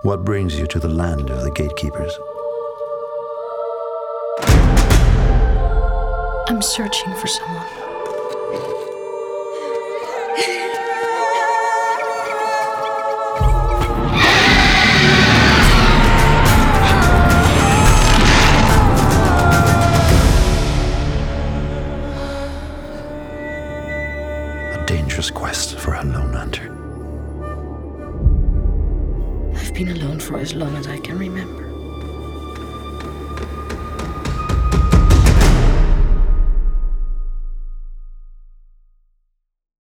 What brings you to the land of the gatekeepers? I'm searching for someone. A dangerous quest for a lone hunter. I've been alone for as long as I can remember.